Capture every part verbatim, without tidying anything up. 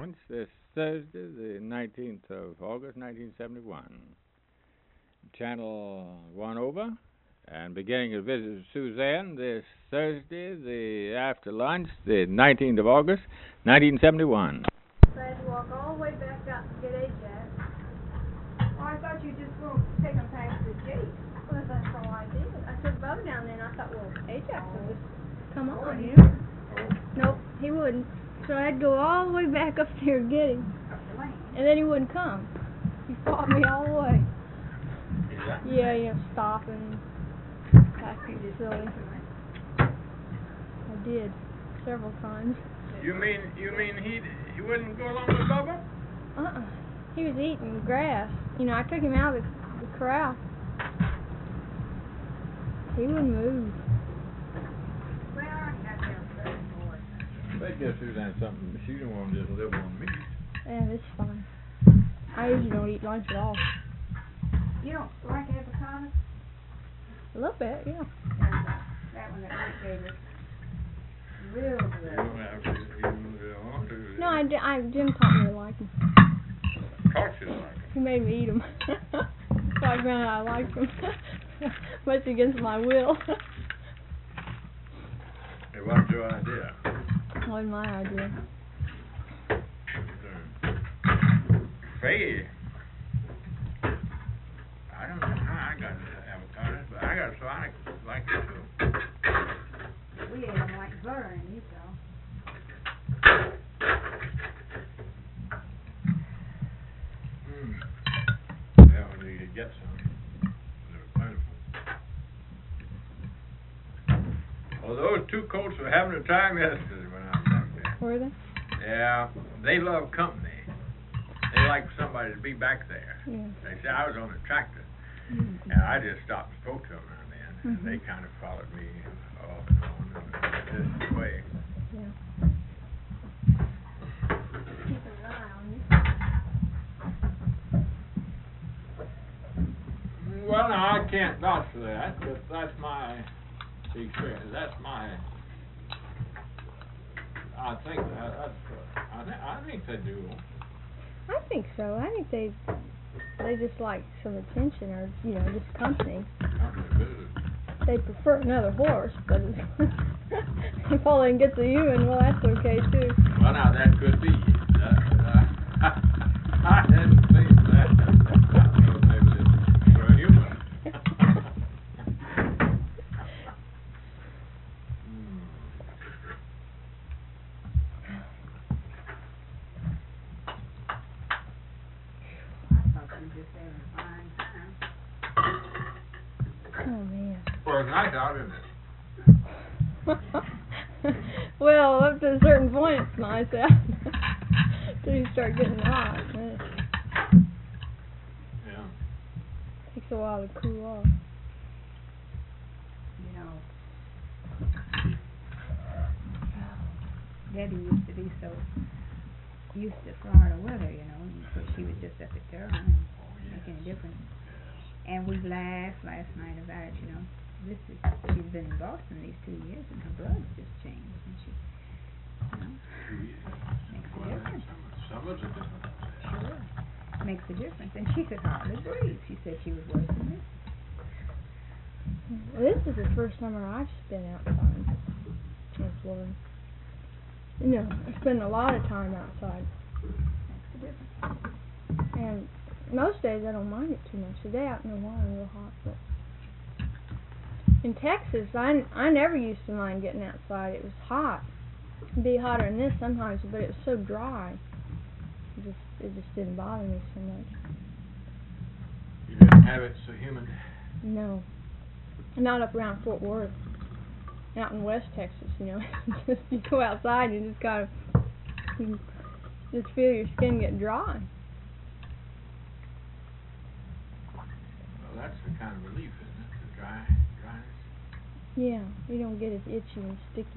It's this Thursday, the nineteenth of August, nineteen seventy-one. Channel one over, and beginning a visit to Suzanne this Thursday, the after lunch, the nineteenth of August, nineteen seventy-one. So I had to walk all the way back out to get Ajax. Well, I thought you just were taking him past the gate. Well, that's all I did. I took Bubba down there, and I thought, well, Ajax will just come on here. Nope, he wouldn't. So I had to go all the way back up there and get him. And then he wouldn't come. He fought me all the way. Yeah, yeah, stopping, acting silly. I did, several times. You mean you mean he he wouldn't go along with Bubba? Uh-uh. He was eating grass. You know, I took him out of the, the corral. He wouldn't move. They give Suzanne something. She don't want to just live on meat. Yeah, it's fine. I usually don't eat lunch at all. You don't like avocado? A little bit, yeah. That one that Mike gave us. Real good. You don't have to. You don't want to. No, I, di- I Jim taught me to like them. Taught you to like them. He made me eat them. So I found out I liked them. Much against my will. It wasn't your idea. Wasn't my idea. Faye. I don't know how I got avocados, but I got so I like it too. We ate them like butter in these though. Mm. Yeah, we need to get some. They're plentiful. Well, those two colts were having a time yesterday when I was back there. Were they? Yeah, they love company. They like somebody to be back there. Yeah. They said I was on the tractor, Mm-hmm. and I just stopped and spoke to them now and then, and Mm-hmm. they kind of followed me off and on this way. Yeah. Keep an eye on you. Well, now, I can't vouch for that, but that's my experience. That's my, I think, that, that's, uh, I, th- I think they do. I think so. I think they they just like some attention or, you know, just company. They prefer another horse, but if all they can get to human, well, that's okay too. Well, now, that could be. Uh, uh, I hadn't seen that. I thought maybe they were human. I thought you just having a fine time. Oh, man. Well, it's nice out, isn't it? Well, up to a certain point, it's nice out. Until you start getting hot. It Yeah. takes a while to cool off. You know, Debbie used to be so used to Florida weather, you know, and so she was just up at Carolina and making a difference. And we laughed last night about it, you know. This is, she's been in Boston these two years and her blood's just changed, and she, you know, makes a difference. Some of the different. Sure. Makes a difference. And she could hardly breathe. She said she was worse than this. Well, this is the first summer I've spent outside in Florida. You know, I spend a lot of time outside. Makes a difference. And most days I don't mind it too much. Today out in the water real hot, but in Texas I, I never used to mind getting outside. It was hot. It'd be hotter than this sometimes, but it was so dry. It just it just didn't bother me so much. You didn't have it so humid. No. Not up around Fort Worth. Out in West Texas, you know. Just you go outside and you just kind of you just feel your skin get dry. Well, that's the kind of relief, isn't it? The dry, dryness. Yeah, you don't get as itchy and sticky.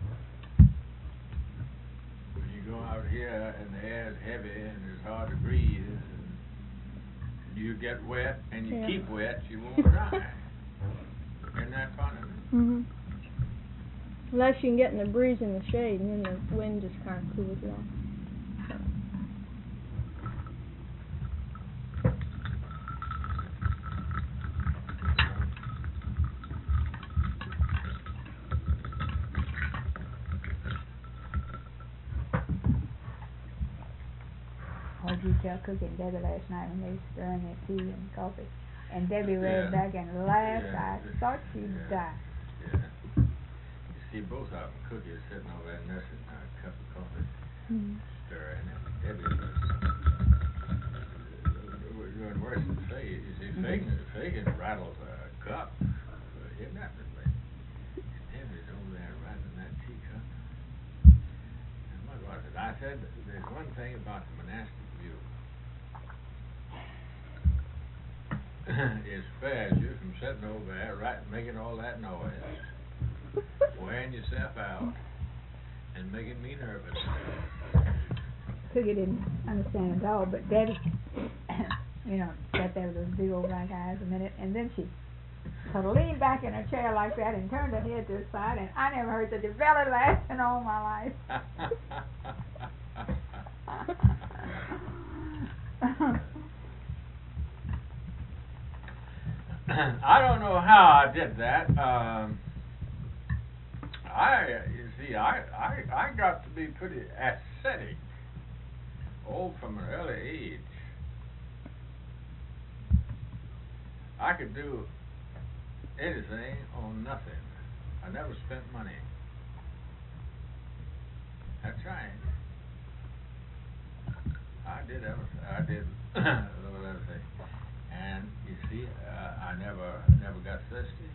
When you go out here and the air is heavy and it's hard to breathe, and you get wet and you Yeah. keep wet, you won't dry. Isn't that funny? Mhm. Unless you can get in the breeze in the shade, and then the wind just kind of cools you off. What did you tell Cookie and Debbie last night when they were stirring their tea and coffee? And Debbie Yeah. read back and laughed. Yeah. I thought she'd Yeah. die. Yeah. You see, both of them, Cookie was sitting over there nursing a cup of coffee, Mm-hmm. stirring, and Debbie was was doing worse than Fagin. You see, Fagin, Fagin rattles a cup. Isn't that the way? Debbie's over there rattling that teacup. And what was it? I said, there's one thing about the monastic view. It spares you from sitting over there right, making all that noise, wearing yourself out, and making me nervous. Cookie didn't understand it all, but Debbie, you know, sat there with those big old black eyes a minute, and then she sort of leaned back in her chair like that and turned her head to the side, and I never heard such a belly laugh in all my life. I don't know how I did that. Um, I, you see, I, I, I got to be pretty ascetic, old from an early age. I could do anything on nothing. I never spent money. That's right. I did everything. I did a little everything. And you see, uh, I never, never got thirsty.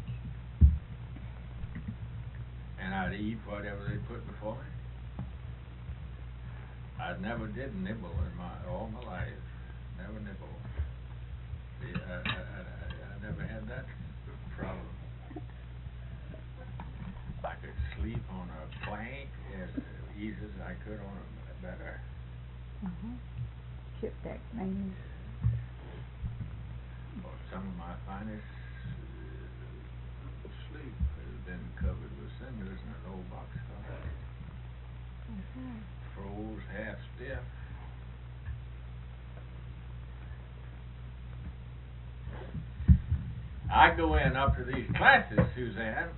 And I'd eat whatever they put before me. I never did nibble in my all my life. Never nibble. See, I, I, I, I never had that problem. I could sleep on a plank as easy as I could on a better. Uh-huh. Ship deck, mainly. Well, some of my finest uh, sleep has been covered with cinders in an old boxcar. Uh-huh. Froze half stiff. I go in up to these classes, Suzanne,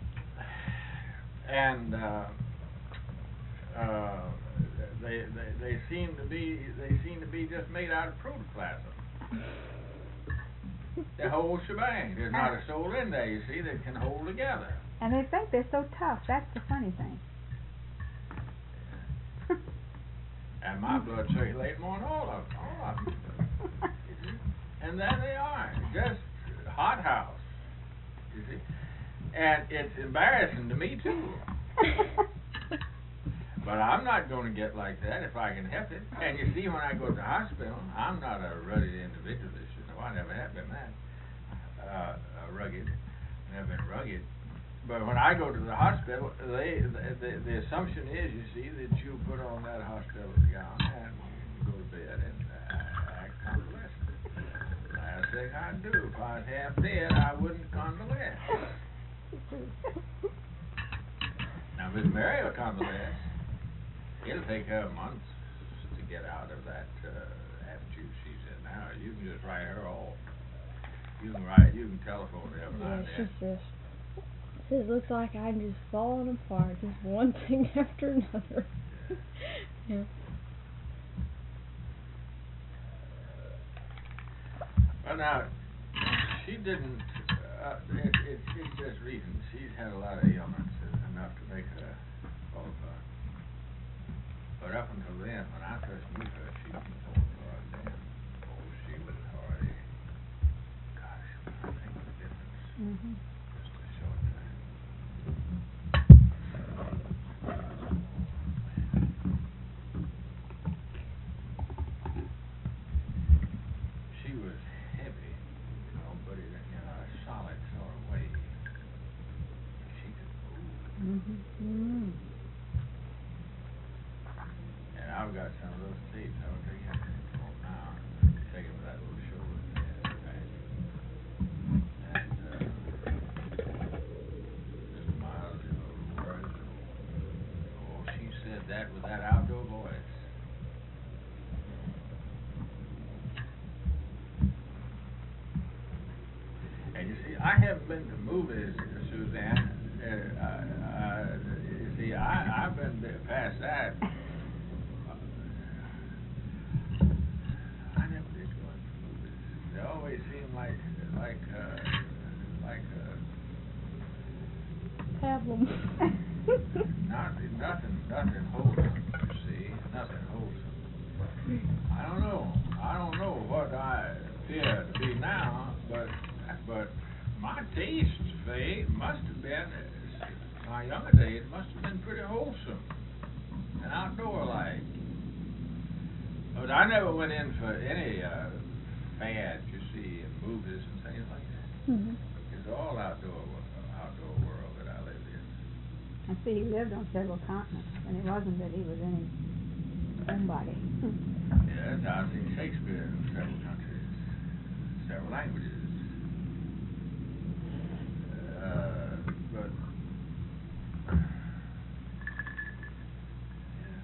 and uh, uh, they, they they seem to be they seem to be just made out of protoplasm. The whole shebang. There's not a soul in there, you see, that can hold together. And they think they're so tough. That's the funny thing. And my blood circulating more than all of them, all of them. And there they are, just hot house, you see. And it's embarrassing to me too. But I'm not going to get like that if I can help it. And you see, when I go to the hospital, I'm not a rugged individualist. You know, I never have been that. Uh, uh, rugged, never been rugged. But when I go to the hospital, they the, the, the assumption is, you see, that you put on that hospital gown and you go to bed and uh, act convalescent. Last thing I'd do, if I was half dead, I wouldn't convalesce. Now, Miss Mary will convalesce. It'll take her months to get out of that uh, attitude she's in now. You can just write her off. You can write, you can telephone her every now Yeah, and she's then. just. It looks like I'm just falling apart, just one thing after another. Yeah. Well, now, she didn't, uh, it, it, it's just recent. She's had a lot of ailments, uh, enough to make her qualify. But up until then, when I first knew her, she was old hard then. Oh, she was hardy. Gosh, I think the difference. Mm-hmm. Just a short time. She was heavy, you know, but in a, in a solid sort of way. She could move. Mm-hmm. Mm. And I've got some of those tapes. I will take you home now. Take him with that little shoulder pad back. And uh, Mister Miles, you know, words. Oh, she said that with that outdoor voice. been to movies, Suzanne. Uh, uh, you see, I, I've been b- past that. I never did go into movies. They always seem like, like, uh, like, uh, Pablum. nothing, nothing, nothing wholesome, you see, nothing wholesome. I don't know, I don't know what I appear to be now, but, but my taste, Faye, must have been, uh, my younger days must have been pretty wholesome and outdoor-like. But I never went in for any, uh, fads, you see, in movies and things like that. Mhm. It's all outdoor, wo- outdoor world that I lived in. I see he lived on several continents, and it wasn't that he was any homebody. Yes, I've seen Shakespeare in several countries, several languages. Uh, but, yeah.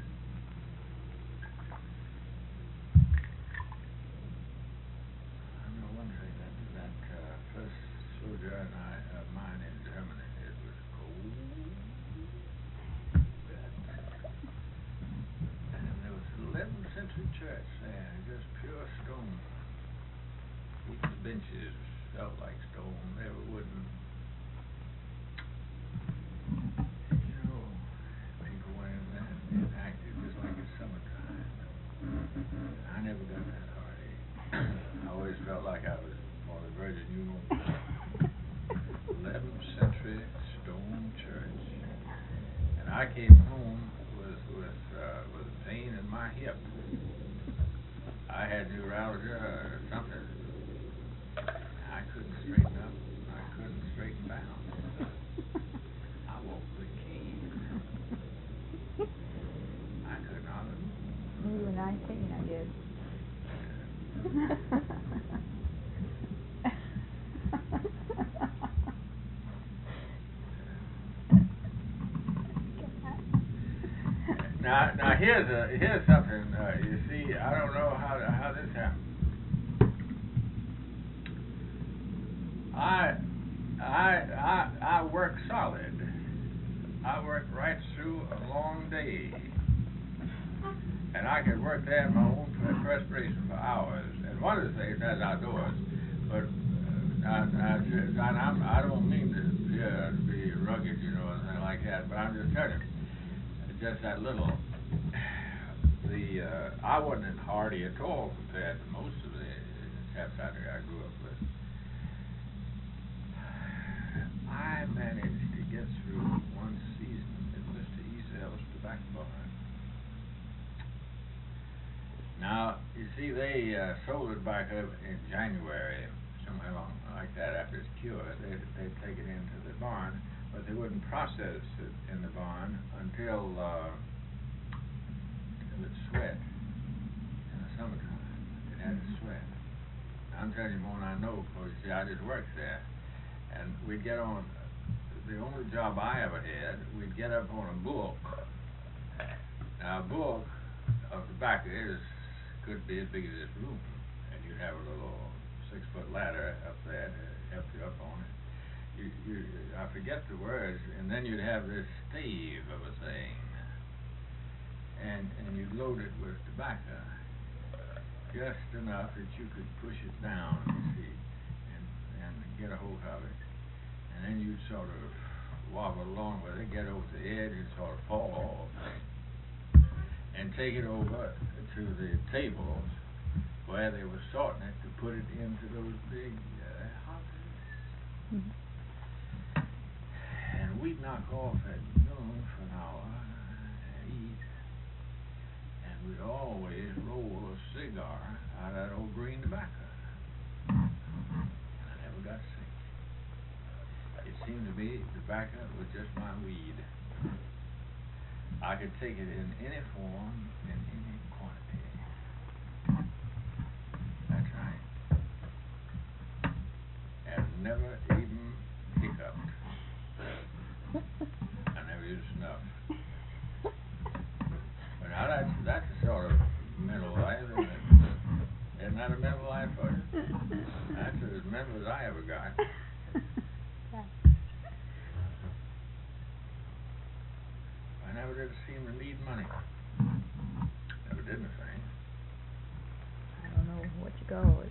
I know one thing, that, that, uh, first sojourn I, of mine in Germany, it was cold. And there was an eleventh century church there, just pure stone. Even the benches felt like stone, they were wooden. You know, people went in there and acted just like it's summertime. I never got that heartache. I always felt like I was on the verge of new eleventh century stone church. And I came home with with uh, with pain in my hip. I had neuralgia or something. I couldn't straighten up. I couldn't straighten down. I walked with a cane. I couldn't hardly move. When you were nineteen, I guess. Now, now here's a here's something. Uh, you see, I don't know how how this happened. I I I I work solid. I work right through a long day, and I could work there in my own per- perspiration for hours. And one of the things that's outdoors, but uh, I, I, and I'm, I don't mean to, yeah, to be rugged, you know, or anything like that. But I'm just telling you, just that little. The uh, I wasn't hardy at all compared to most of the chaps out there I grew up with. I managed to get through one season at Mister Ezel's tobacco barn. Now, you see, they uh, sold it back up in January, somewhere along like that. After it's cured, they'd, they'd take it into the barn, but they wouldn't process it in the barn until uh, it would sweat in the summertime. It had to sweat. I'm telling you more than I know, because you see, I just worked there. And we'd get on, the only job I ever had, we'd get up on a bulk. Now, a bulk of tobacco is, could be as big as this room, and you'd have a little six-foot ladder up there to help you up on it. You, you, I forget the words, and then you'd have this stave of a thing, and, and you'd load it with tobacco, just enough that you could push it down, you see, and, and get a hold of it. And then you'd sort of wobble along with it, get over the edge and sort of fall off, and take it over to the tables where they were sorting it to put it into those big uh, hoppers. Mhm. And we'd knock off at noon for an hour and eat, and we'd always roll a cigar out of that old green tobacco. And I never got sick. It seemed to me tobacco was just my weed. I could take it in any form, in any quantity. That's right. And never even hiccuped. I never used snuff. But now that's, that's a sort of mental life, isn't it? Isn't that a mental life for you? That's as mental as I ever got. scored.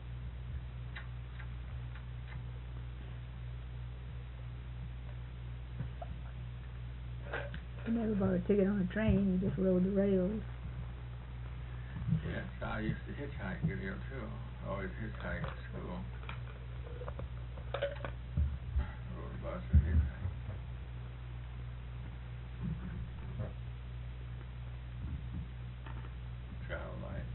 I never bought a ticket on a train, you just rode the rails. Yes, I used to hitchhike good deal too. Always hitchhike to school. Rode a bus or hitchhike. Travel light.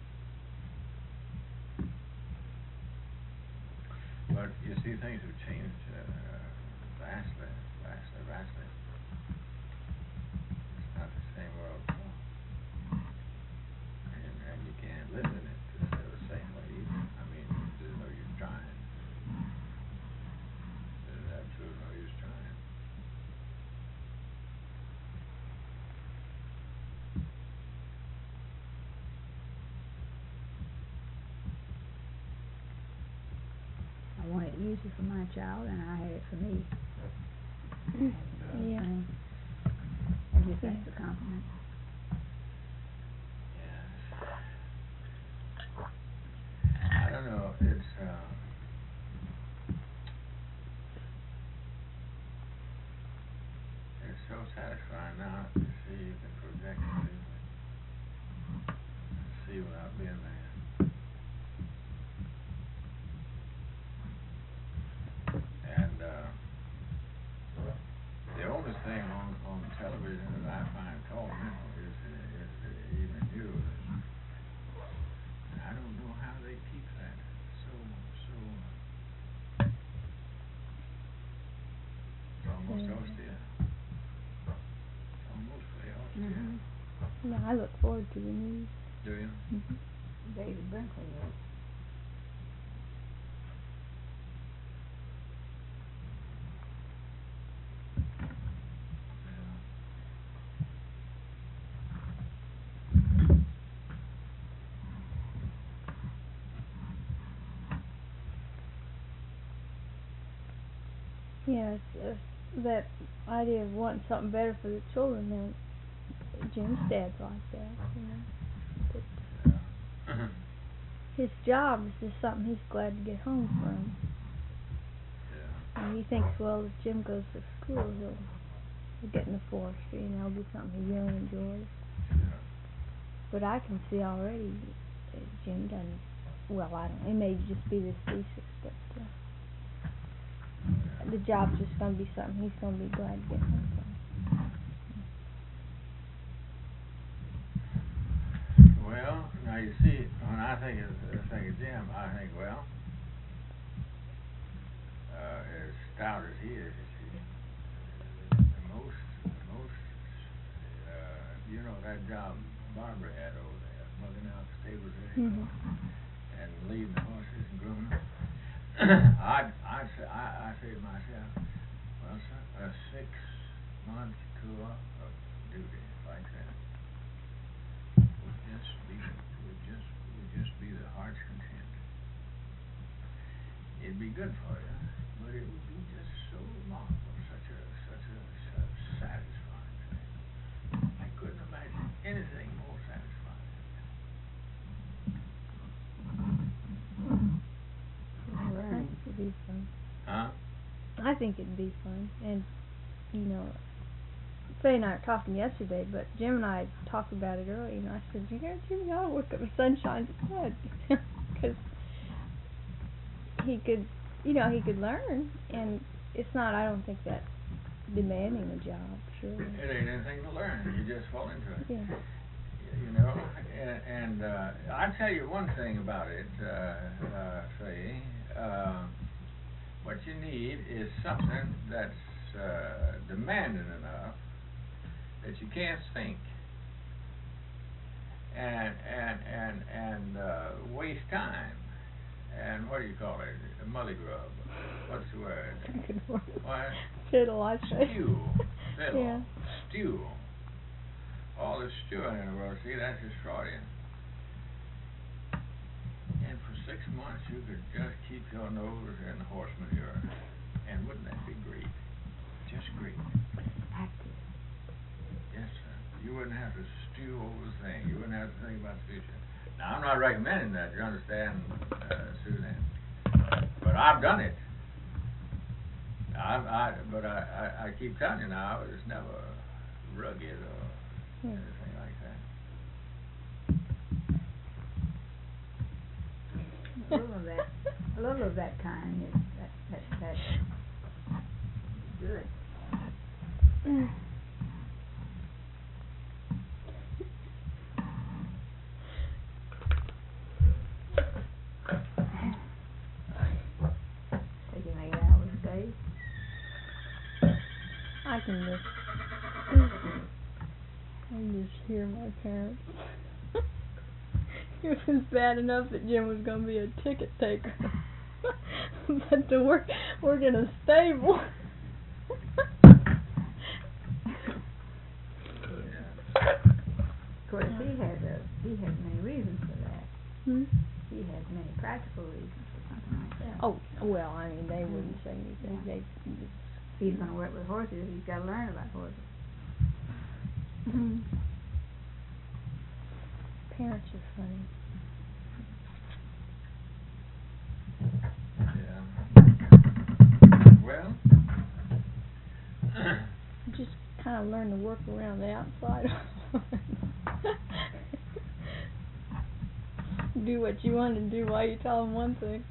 But you see, things have changed uh, vastly, vastly, vastly. It's not the same world at all. And, and you can't live in it the, the same way either. I mean, there's no use trying. There's absolutely no use trying. I wanted to use it for my child, and I had it for me. Yeah. Um, I guess that's a compliment. Yes. I don't know, it's, uh, it's so satisfying now to see you can project it, see without being there. And, uh, the oldest thing on, on television that I find tormental is, uh, is the evening news. And I don't know how they keep that so, so, uh, it's almost Yeah. austere. It's almost very austere. Mm-hmm. No, I look forward to the news. Do you? Mm-hmm. David Brinkley wrote. Yeah. Yeah, it's, uh, that idea of wanting something better for the children. Now, Jim's dad's like that. You know, but Yeah. his job is just something he's glad to get home from. Yeah. And he thinks, well, if Jim goes to school, he'll, he'll get in the forestry, and that'll be something he really enjoys. Yeah. But I can see already that Jim doesn't. Well, I don't. It may just be this thesis, but uh, the job's just going to be something he's going to be glad to get home from. Well, now you see, when I think of, I think of Jim, I think, well, uh, as stout as he is, he, the most, the most, uh, you know, that job Barbara had over there, mugging out the stables there, Mhm. and leading the horses and grooming them. I'd, I'd say, I, I say to myself, well, son, a six-month tour of duty like that would just be, would just, would just be the heart's content. It'd be good for you, but it would be just so remarkable, such a, such a, such satisfying thing. I couldn't imagine anything more satisfying. I think it'd be fun. Huh? I think it'd be fun, and you know, Faye and I were talking yesterday, but Jim and I talked about it earlier, and I said, you know, Jimmy ought to work at the Sunshine's Bed, because he could, you know, he could learn, and it's not, I don't think that demanding a job, sure. It ain't anything to learn, you just fall into it. Yeah. You know, and, and uh, I'll tell you one thing about it, uh, uh, Faye, uh, what you need is something that's uh, demanding enough that you can't think and and and and uh, waste time. And what do you call it? A mully grub. What's the word? Good word. What? Fiddle, I say. Stew. Fiddle. Yeah. Stew. All the stewing in the world, see, that's destroying. And for six months you could just keep your nose in horse manure. And wouldn't that be great? Just great. Active. Yes, sir. You wouldn't have to you overthink. You wouldn't have to think about the future. Now, I'm not recommending that, you understand, uh, Suzanne? But I've done it. I, I, but I, I, I keep telling you now, I was never rugged or Hmm. anything like that. A little of that, a little of that kind is, that, that, that's good. Taking eight hours a day. I can just, I can just hear my parents. It was bad enough that Jim was gonna be a ticket taker, but to work work in a stable. Of course, he has a, he has many reasons for that. Hmm? He has many practical reasons for something like that. Oh, well, I mean, they wouldn't say anything. Yeah. They, If he's gonna work with horses, he's gotta learn about horses. parents are funny. Yeah. Well. You just kind of learn to work around the outside. Do what you want to do while you tell them one thing.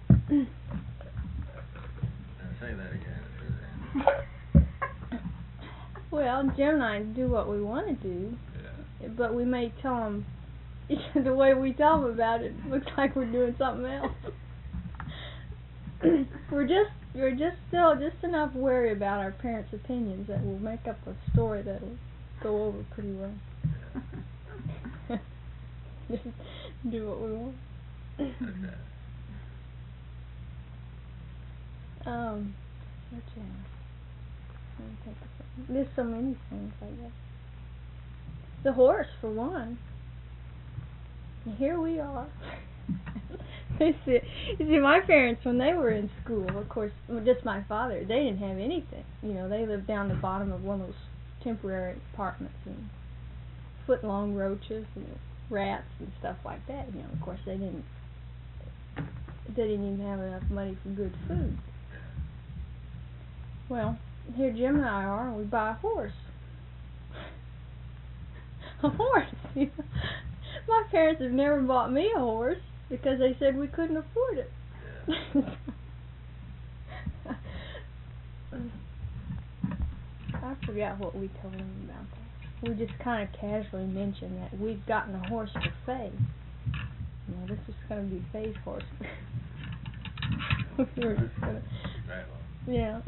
Now say that again, Suzanne. Well, Jim and I do what we want to do, Yeah. but we may tell them the way we tell them about it looks like we're doing something else. we're just we're just still just enough worried about our parents' opinions that we'll make up a story that'll go over pretty well. Just do what we want. Okay. Um, what else? Let me think of something. There's so many things like that. The horse, for one. And here we are. They see, you see, my parents, when they were in school, of course, well, just my father, they didn't have anything. You know, they lived down the bottom of one of those temporary apartments and foot-long roaches and rats and stuff like that. You know, of course, they didn't. They didn't even have enough money for good food. Well, here Jim and I are, and we buy a horse. A horse. You know? My parents have never bought me a horse because they said we couldn't afford it. Yeah. I forgot what we told them about that. We just kind of casually mentioned that we'd gotten a horse for Faye. You know, this is going to be Faye's horse. We were just gonna, Right on. yeah.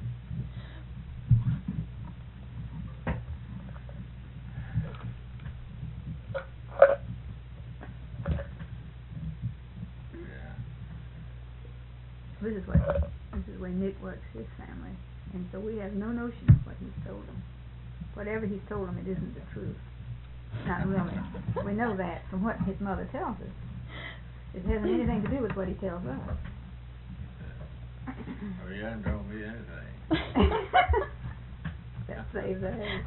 Yeah. This is what, this is where Nick works his family, and so we have no notion of what he's told them. Whatever he's told them, it isn't the truth. Not really. We know that from what his mother tells us. It hasn't anything to do with what he tells us. Well, you haven't told me anything. That saves the hay.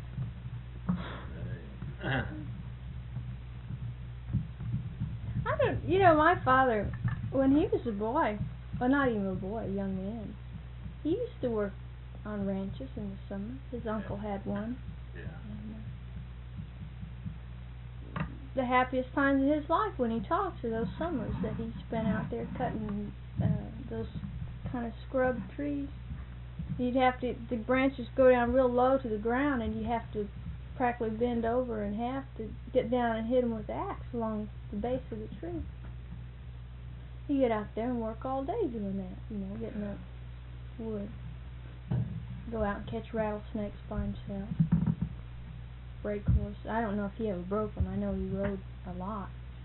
I don't, you know, my father, when he was a boy, well, not even a boy, a young man, he used to work on ranches in the summer. His uncle had one. Yeah. And, uh, the happiest times of his life when he talks are those summers that he spent out there cutting uh, those kind of scrub trees. You'd have to, the branches go down real low to the ground, and you have to practically bend over in half to get down and hit them with the axe along the base of the tree. You get out there and work all day doing that, you know, getting up wood. Go out and catch rattlesnakes by himself. Break horses. I don't know if he ever broke them. I know he rode a lot.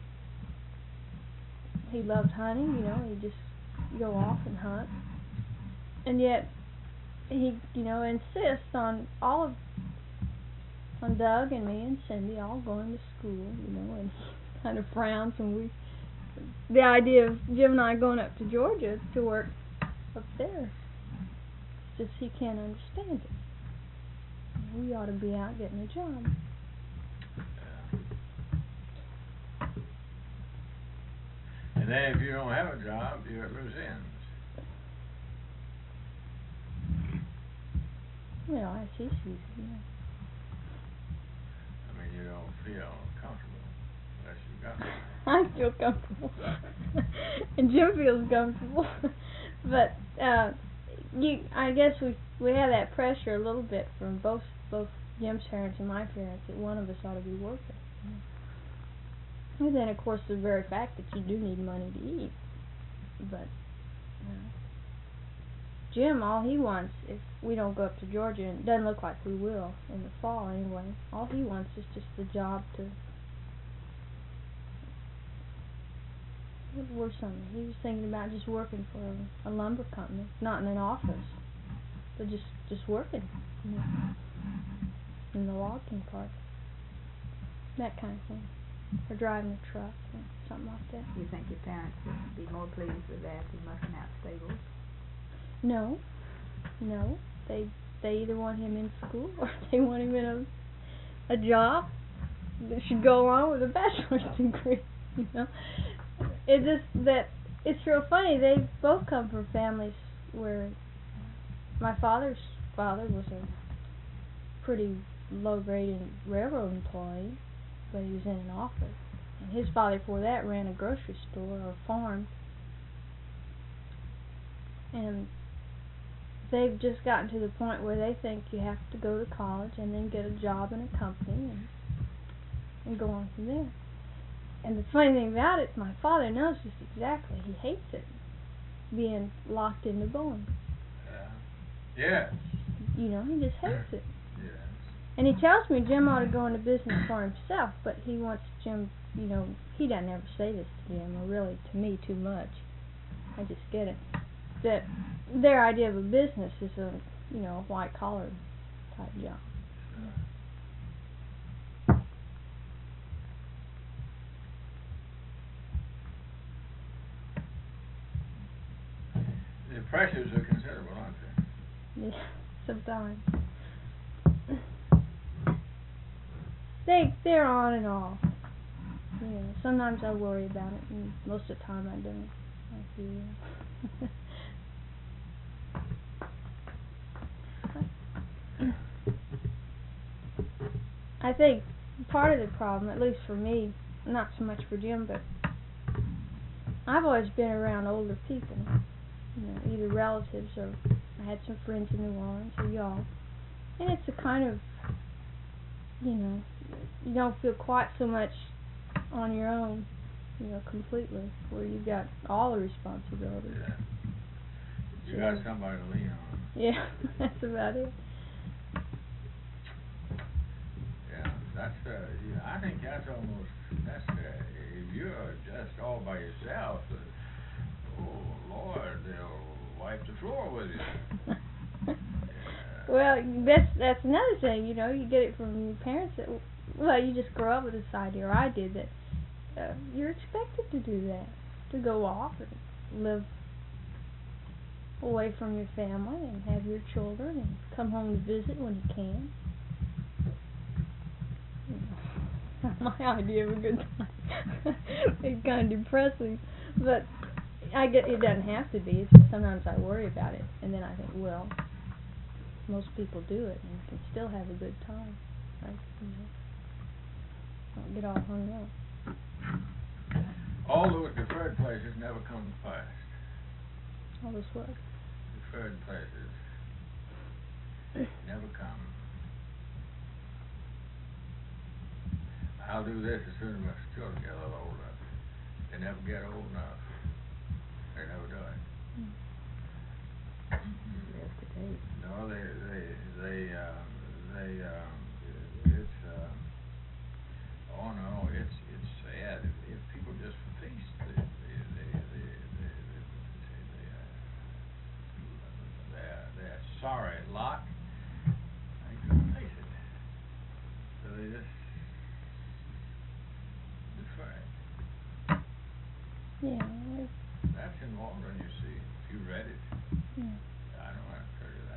He loved hunting, you know, he'd just go off and hunt. And yet, he, you know, insists on all of, on Doug and me and Cindy all going to school, you know, and he kind of frowns when we, the idea of Jim and I going up to Georgia to work up there. It's just he can't understand it. We ought to be out getting a job. then if you don't have a job, you're at loose ends. Well, that's issues, yeah. I mean, you don't feel comfortable unless you got one. I feel comfortable. And Jim feels comfortable. But, uh, you, I guess we, we have that pressure a little bit from both, both Jim's parents and my parents that one of us ought to be working. And then, of course, the very fact that you do need money to eat. But, uh, Jim, all he wants, if we don't go up to Georgia, and it doesn't look like we will in the fall anyway, all he wants is just the job to work something. He was thinking about just working for a, a lumber company, not in an office, but just just working, you know, in the logging part, that kind of thing, or driving a truck or something like that. You think your parents would be more pleased with that than mucking out stables? No, no. They they either want him in school or they want him in a a job that should go along with a bachelor's degree. You know, it's just that it's real funny. They both come from families where my father's father was a pretty low-graded railroad employee, but he was in an office, and his father before that ran a grocery store or a farm, and they've just gotten to the point where they think you have to go to college and then get a job in a company and and go on from there. And the funny thing about it, my father knows this exactly. He hates it, being locked into Boeing. Uh, yes. You know, he just hates it. Yes. And he tells me Jim ought to go into business for himself, but he wants Jim, you know, he doesn't ever say this to Jim, or really to me too much. I just get it. That their idea of a business is a, you know, a white collar type job. The pressures are considerable, aren't they? Yeah, sometimes. They they're on and off. You know, sometimes I worry about it, and most of the time I don't. I feel. I think part of the problem, at least for me, not so much for Jim, but I've always been around older people, you know, either relatives or I had some friends in New Orleans or y'all, and it's a kind of, you know, you don't feel quite so much on your own, you know, completely, where you've got all the responsibility. Yeah. You So, got somebody to lean on. yeah, that's about it. Yeah, that's, uh, yeah, I think that's almost necessary. If you're just all by yourself, uh, oh, Lord, they'll wipe the floor with you. Yeah. Well, that's that's another thing, you know, you get it from your parents that, well, you just grow up with this idea, or I did, that uh, you're expected to do that, to go off and live away from your family and have your children and come home to visit when you can. My idea of a good time. It's kind of depressing, but I get it doesn't have to be. It's just sometimes I worry about it, and then I think, well, most people do it and can still have a good time. Right? You know, don't get all hung up. All those deferred places never come to pass. All this what? Deferred places never come. I'll do this as soon as my children get a little older. They never get old enough. They never do it. Mm. Yes, to take. No, they, they, they, uh, they, um, it's, uh, oh no, it's, it's sad. If, if people just face the, the, the, the, the, the, the uh, their, their sorry lot, they couldn't face it. So they just defer it. Yeah. That's involved in, you see, if you read it. Yeah. I don't want to tell you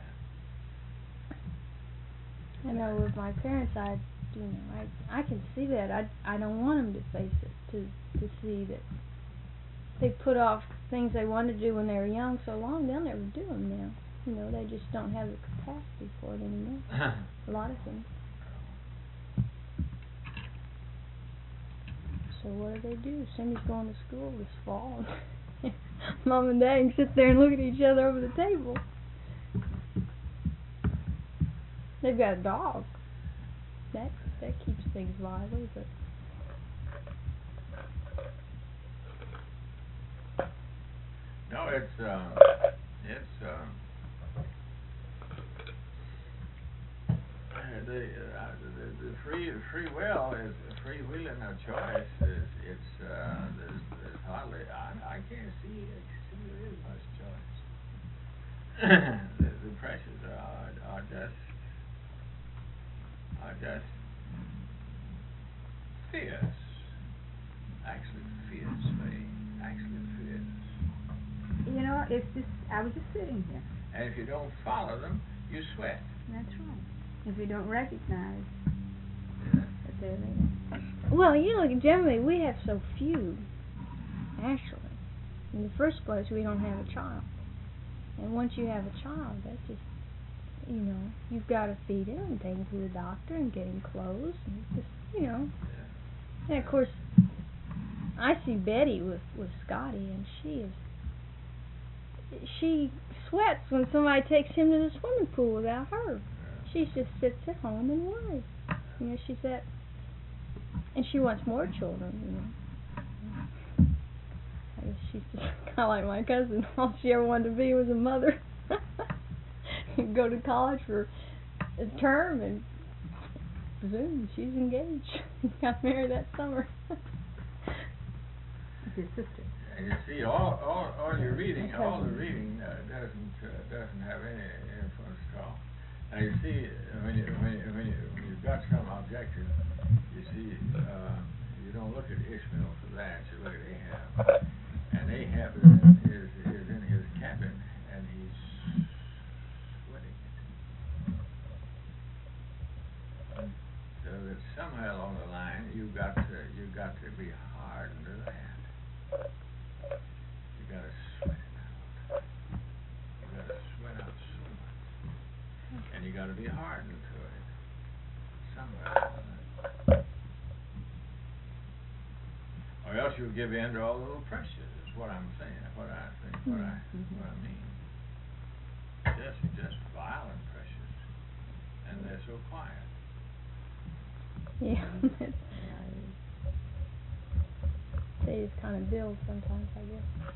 that. I know with my parents, I, you know, I, I can see that. I, I don't want them to face it, to, to see that they put off things they wanted to do when they were young so long, they'll never do them now. You know, they just don't have the capacity for it anymore. A lot of things. So what do they do? Cindy's going to school this fall. Mom and Dad can sit there and look at each other over the table. They've got a dog. That that keeps things lively, but no, it's um, it's um, the, uh, the the free free will is free will and no choice is it's uh, there's, there's hardly I I can't see see there is much choice. the, the pressures are are just are just fierce, actually fierce, they actually fierce. You know, it's just, I was just sitting here. And if you don't follow them, you sweat. That's right. If you don't recognize Yeah. that they're there. well, you know, generally we have so few. Actually, in the first place, we don't have a child, and once you have a child, that's just, you know, you've got to feed him and take him to the doctor and get him clothes, and it's just, you know. Yeah. And of course, I see Betty with with Scotty, and she is. She sweats when somebody takes him to the swimming pool without her. She just sits at home and worries. You know, she's that, and she wants more children. You know, I guess she's just kind of like my cousin. All she ever wanted to be was a mother. Go to college for a term, and boom, she's engaged. Got married that summer. It's your sister. And you see, all all all your reading, all the reading uh, doesn't uh, doesn't have any influence at all. Now you see, uh, when you when you, when, you, when you've got some objective, you see, uh, you don't look at Ishmael for that. You look at Ahab, and Ahab is in, is, is in his cabin, and he's sweating it. So that somewhere along the line, you've got to you've got to be hard under that. You gotta sweat it out. You gotta sweat out so much. And you gotta be hardened to it. Somewhere. Or else you'll give in to all the little pressures, is what I'm saying, what I think, what I Mm-hmm. what I mean. Just just violent pressures. And they're so quiet. Yeah. They just kind of build sometimes, I guess.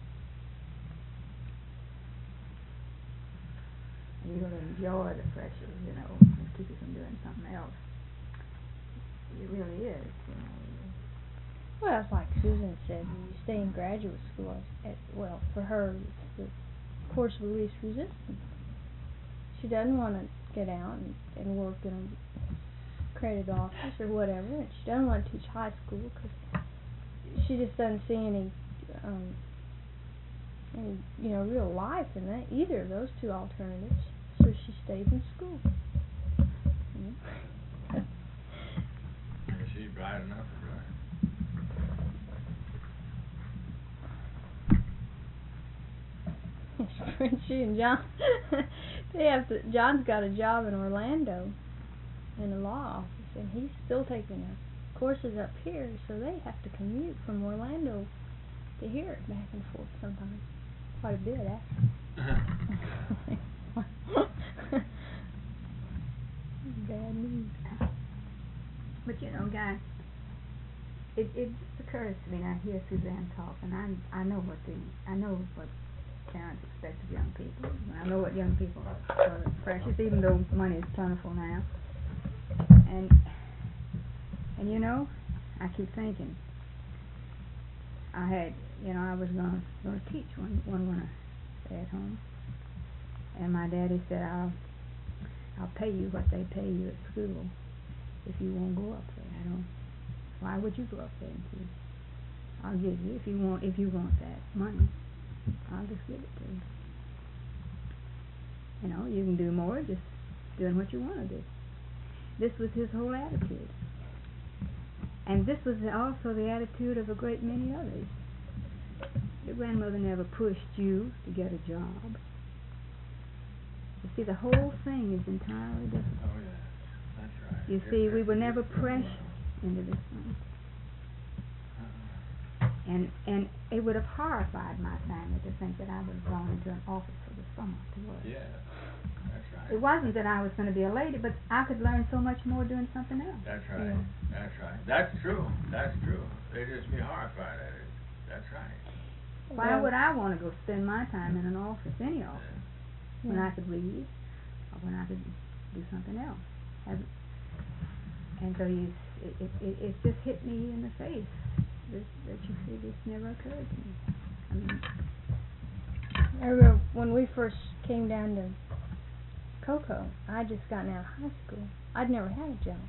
You gotta enjoy the pressures, you know, and keep you from doing something else. It really is, you know. Well, it's like Susan said, when you stay in graduate school, at, well, for her, it's the course of least resistance. She doesn't want to get out and, and work in a accredited office or whatever, and she doesn't want to teach high school because she just doesn't see any, um, any, you know, real life in that, either of those two alternatives. So she stays in school. You know? She's bright enough to run. She and John, they have to. John's got a job in Orlando, in a law office, and he's still taking a courses up here, so they have to commute from Orlando to here, back and forth sometimes, quite a bit actually. Bad news. But you know, guys, it it just occurs to me, and I hear Suzanne talk, and I I know what the I know what parents expect of young people. And I know what young people are sort of precious, even though money is plentiful now. And and you know, I keep thinking, I had you know I was gonna gonna teach one one when I stay at home, and my daddy said I'll I'll pay you what they pay you at school if you won't go up there. I don't. Why would you go up there and teach? I'll give you if you want if you want that money. I'll just give it to you. You know, you can do more just doing what you want to do. This was his whole attitude. And this was also the attitude of a great many others. your grandmother never pushed you to get a job. You see, the whole thing is entirely different. Oh, yes, that's right. You see, we were never pressured into this thing. Uh-uh. And and it would have horrified my family to think that I would have gone into an office for the summer to work. Yeah, that's right. It wasn't that I was going to be a lady, but I could learn so much more doing something else. That's right, Yeah. that's right. That's true, that's true. They just be horrified at it. That's right. Why Well- would I want to go spend my time in an office, any office, Yeah. when Yeah. I could read, or when I could do something else? Have, and so you, s- it, it, it, it just hit me in the face. This, that you see, this never occurred to me. I mean, I remember when we first came down to Cocoa, I'd just gotten out of high school. I'd never had a job.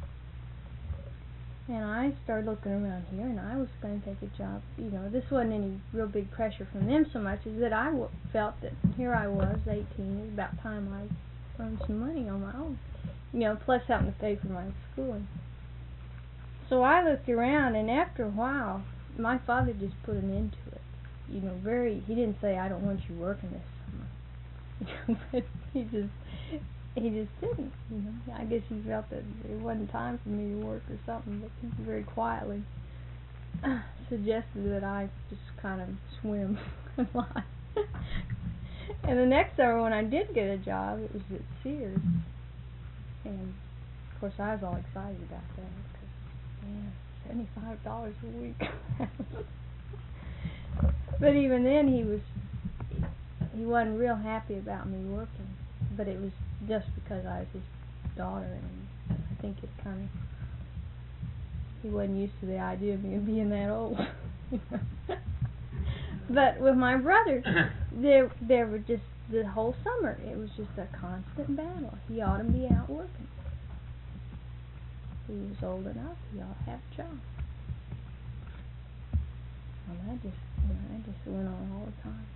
And I started looking around here, and I was going to take a job. You know, this wasn't any real big pressure from them so much as that I w- felt that here I was, eighteen, it was about time I earned some money on my own. You know, plus helping to pay for my schooling. So I looked around, and after a while, my father just put an end to it. You know, very, he didn't say, I don't want you working this summer. But he just, he just didn't, you know. I guess he felt that it wasn't time for me to work or something, but he very quietly suggested that I just kind of swim and lie. And the next summer when I did get a job, it was at Sears. And, of course, I was all excited about that, because, man, seventy-five dollars a week. But even then, he was, he wasn't real happy about me working. But it was just because I was his daughter, and I think it kind of, he wasn't used to the idea of me being that old. But with my brother, there there were just, the whole summer, it was just a constant battle. He ought to be out working. He was old enough, he ought to have a job. Well, that just, you know, that just went on all the time.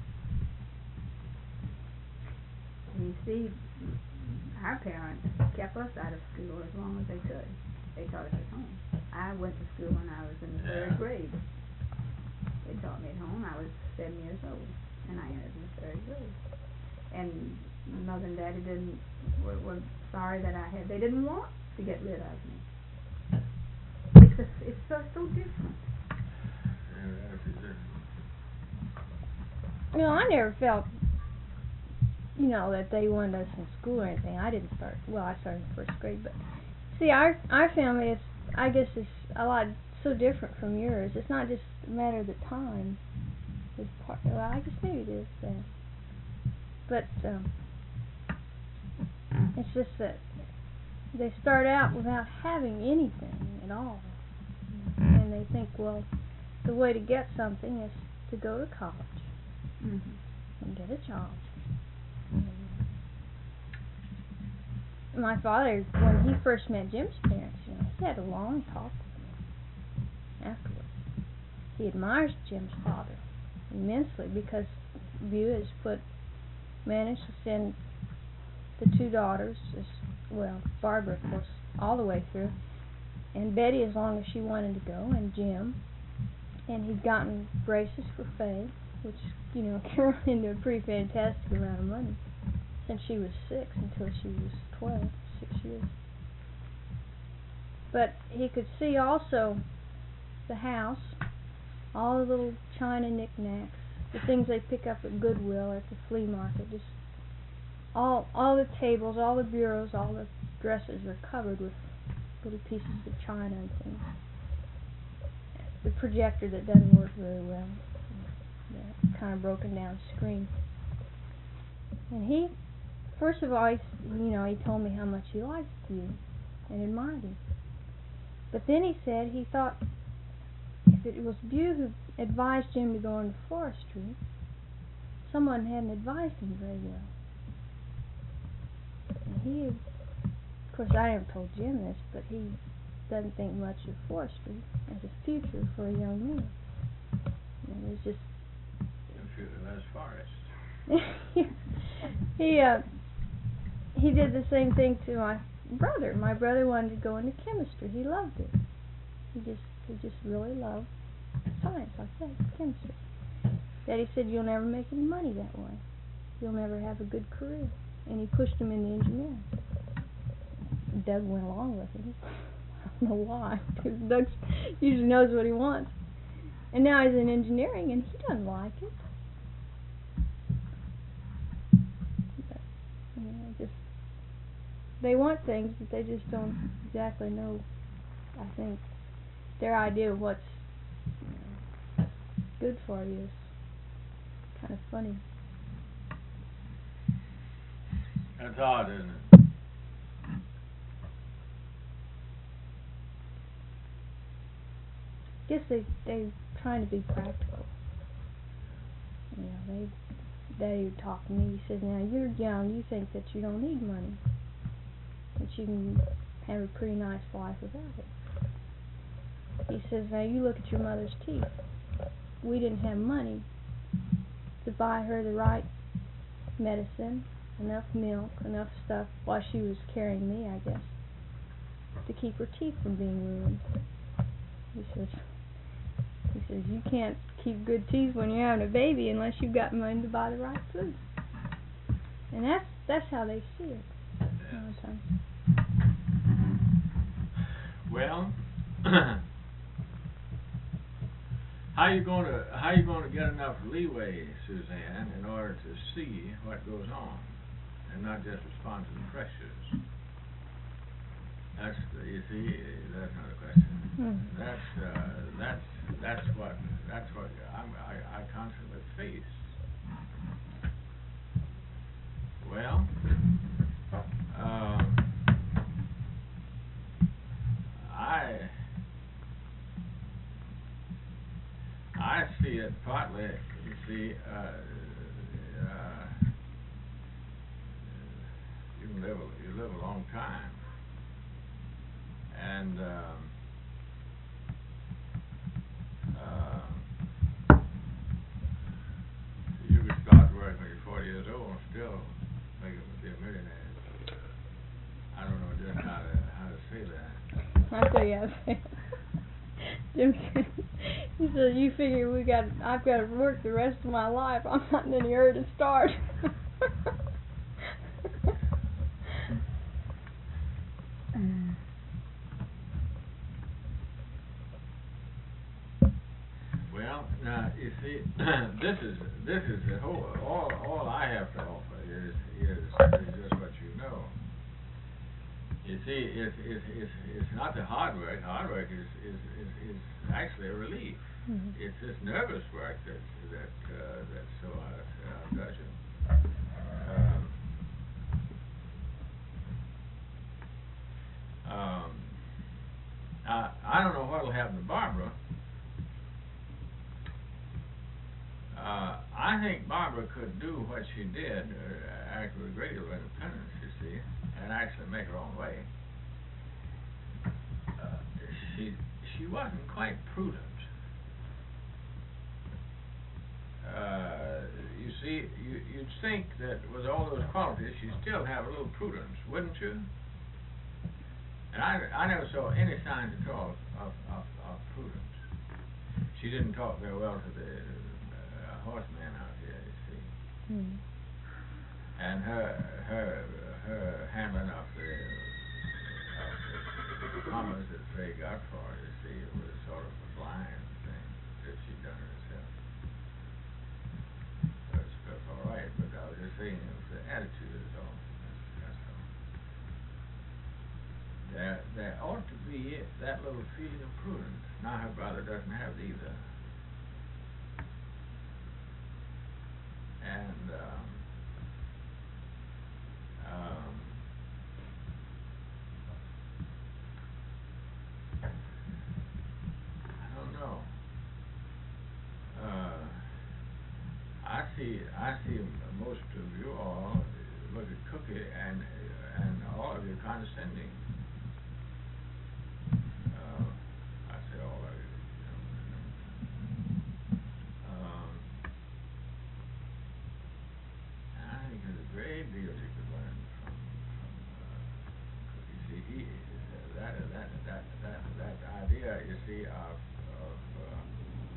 you see, our parents kept us out of school as long as they could. They taught us at home. I went to school when I was in the third Yeah. grade. They taught me at home. I was seven years old, and I entered in the third grade. And mother and daddy didn't were, were sorry that I had. They didn't want to get rid of me. It's just, it's so so different. Yeah, that's it. You know, I never felt, you know, that they wanted us in school or anything. I didn't start, well, I started in first grade, but see, our our family is, I guess, is a lot so different from yours. It's not just a matter of the time. It's part, well, I guess maybe it is that. But um, it's just that they start out without having anything at all, and they think, well, the way to get something is to go to college Mm-hmm. and get a job. And my father, when he first met Jim's parents, you know, he had a long talk with me afterwards. He admires Jim's father immensely because Beau has put, managed to send the two daughters, as well, Barbara, of course, all the way through, and Betty as long as she wanted to go, and Jim. And he'd gotten braces for Faye, which, you know, can run into a pretty fantastic amount of money, since she was six until she was twelve, six years. But he could see also the house, all the little china knickknacks, the things they pick up at Goodwill or at the flea market, just all all the tables, all the bureaus, all the dressers are covered with little pieces of china and things. The projector that doesn't work very well, the kind of broken down screen. And he, first of all, he, you know, he told me how much he liked you and admired him. But then he said he thought if it was Beau who advised Jim to go into forestry, someone hadn't advised him very well. And he, of course, I never told Jim this, but he doesn't think much of forestry as a future for a young man. And it was just I'm sure that's forest. he uh he did the same thing to my brother. My brother wanted to go into chemistry. He loved it. He just he just really loved science like that, chemistry. Daddy said you'll never make any money that way. You'll never have a good career. And he pushed him into engineering. Doug went along with it. I don't know why, because Doug usually knows what he wants. And now he's in engineering, and he doesn't like it. But, you know, just they want things, but they just don't exactly know, I think, their idea of what's, you know, good for you is kind of funny. That's odd, isn't it? I guess they they trying to be practical. You know, they they would talk to me. He says, "Now you're young. You think that you don't need money, that you can have a pretty nice life without it." He says, "Now you look at your mother's teeth. We didn't have money to buy her the right medicine, enough milk, enough stuff while she was carrying me, I guess, to keep her teeth from being ruined." He says, he says, "You can't keep good teeth when you're having a baby unless you've got money to buy the right food." And that's that's how they see it a lot of times. Well, how you gonna how you gonna get enough leeway, Suzanne, in order to see what goes on, and not just respond to the pressures? That's the, you see, that's not a question. Mm. That's uh, that's that's what that's what I'm, I I constantly face. Well, um, I I see it partly. You see, uh, uh, you can live a, you live a long time. And um, uh, you can start work when you're forty years old and still make it be a millionaire. I don't know just how to how to say that. I'll tell you how to say it. Jim said, he said, "You figure we got I've got to work the rest of my life. I'm not in any hurry to start." Well, now you see, this is this is the whole all all I have to offer is is, is just what you know. You see, it's it's it's it's not the hard work. Hard work is is is, is actually a relief. Mm-hmm. It's this nervous work that that uh, that's so uh, does you. Um, um, I I don't know what'll happen to Barbara. Uh, I think Barbara could do what she did, uh, act with a great deal of independence, you see, and actually make her own way. Uh, she she wasn't quite prudent. Uh, you see, you, you'd think that with all those qualities, she'd still have a little prudence, wouldn't you? And I, I never saw any signs at all of, of, of prudence. She didn't talk very well to the horseman out here, you see, mm. and her her her handling of the of the commas that Fay got for her, you see, it was sort of a blind thing that she'd done herself. That's, that's all right, but I was just saying it was the attitude is all. That's, that's all. There there ought to be that little feeling of prudence. Now her brother doesn't have it either. And um, um, I don't know. Uh, I see. I see most of you all look at Cookie and and all of you condescending. Uh, I say all of you. You know, um, I think there's a great deal you could learn from from uh, Cookie. See, he that that that that that that idea you see of of uh,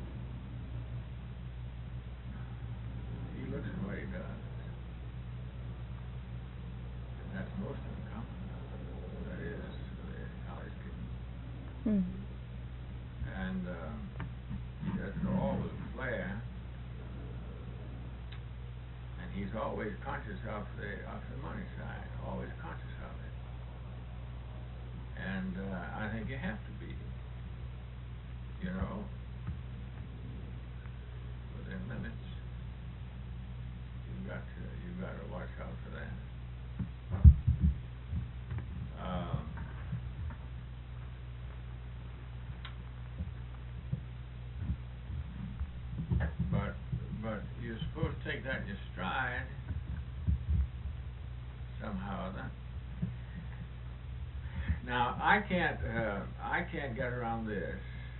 Hmm. And uh, that's all with a flair. And he's always conscious of the of the money side, always conscious of it. And uh, I think you have to be, you know, within limits. You've got to you've got to watch out for that. Um, but but you're supposed to take that in your stride somehow or other. Now I can't uh, I can't get around this.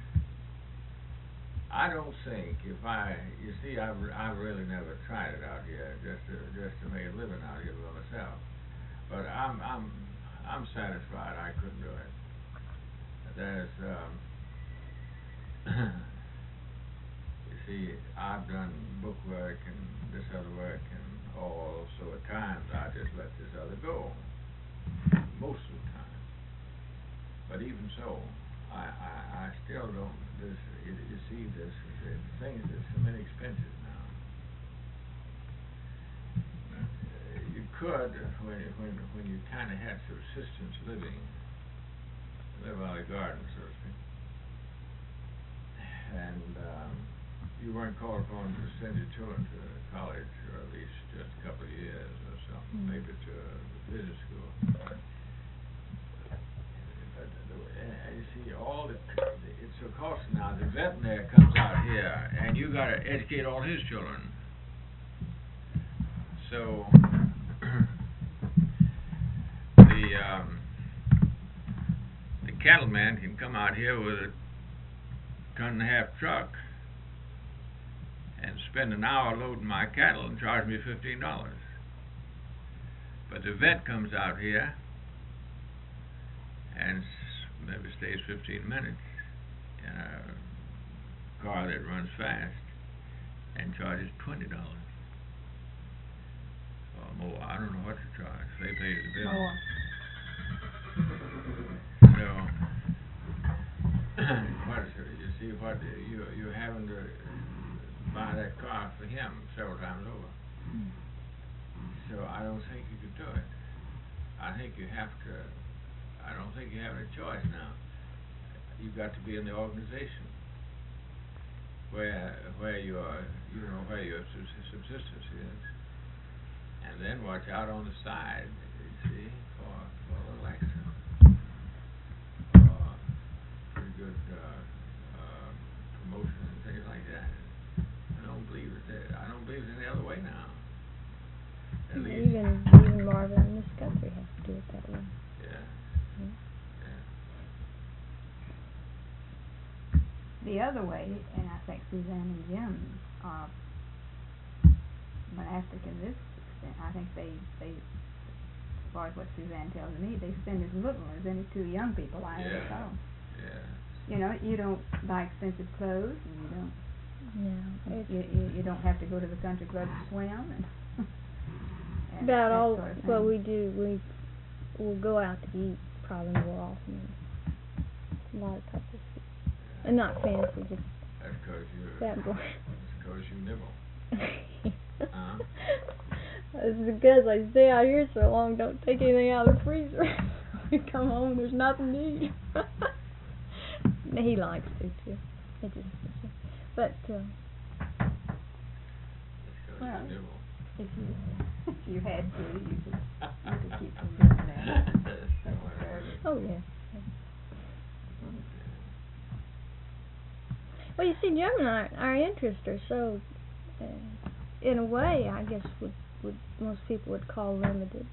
I don't think if I you see I've I've really never tried it out here just to just to make a living out here by myself. But I'm I'm I'm satisfied I couldn't do it. There's um, you see I've done book work and this other work and all, so at times I just let this other go. Most of the time. But even so, I, I, I still don't, this, you, you see this, the things, there's so many expenses now. Uh, you could, when, when, when you kind of had subsistence living, live out of the garden, so to speak, and um, you weren't called upon to send your children to college, or at least just a couple of years or something, mm-hmm. maybe to a business school. And you see, all the, it's so costly now. The veterinary comes out here, and you got to educate all his children. So the um, the cattleman can come out here with a ton and a half truck and spend an hour loading my cattle and charge me fifteen dollars. But the vet comes out here and maybe stays fifteen minutes in a car that runs fast and charges twenty dollars or more. I don't know what to charge. They pay the bill. Oh. So, what is it? You see, what you you're having to buy that car for him several times over. Mm. So I don't think you could do it. I think you have to. I don't think you have any choice now. You've got to be in the organization where where your you know where your subsistence is, and then watch out on the side. You see, for, for a little extra, uh, pretty good uh, uh, promotion and things like that. I don't believe it. That, I don't believe it's any other way now. At yeah, least. even even Marvin and Miss Guthrie have to do it that way. Yeah. The other way, and I think Suzanne and Jim are monastic in this extent. I think they, they, as far as what Suzanne tells me, they spend as little as any two young people I ever Yeah. saw. Yeah. You know, you don't buy expensive clothes, and you don't. No. You, you you don't have to go to the country club to swim, and. and About that all sort of what thing. we do, we will go out to eat probably more often than a lot of couples. And not fancy, just That's because you. that boy. That's because you nibble. uh-huh. It's because I stay out here so long, don't take anything out of the freezer. We come home, there's nothing to eat. He likes to too. It just, but uh, Well, you nibble. if you if you had to, you could you could keep from doing that. oh yeah. Well, you see, Jim and I, our interests are so, uh, in a way, I guess, would, would most people would call limited.